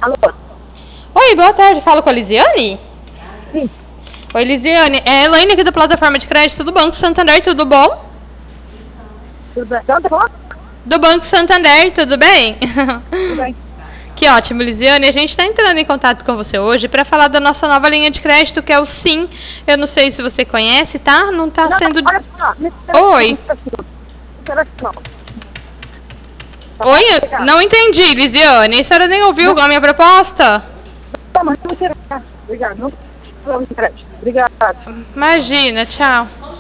Alô? Oi, boa tarde. Falo com a Lisiane? Sim. Oi, Lisiane. É a Elaine aqui da plataforma de crédito do Banco Santander, tudo bom? Tudo bem? Então, tá bom? Do Banco Santander, tudo bem? Tudo bem. Que ótimo, Lisiane. A gente está entrando em contato com você hoje para falar da nossa nova linha de crédito, que é o Sim. Eu não sei se você conhece, tá? Não está sendo... Olha só, Oi. Oi, eu não entendi, Lisiane. A senhora nem ouviu a minha proposta? Tá, mas não será. Obrigado. Não, obrigado. Imagina, tchau.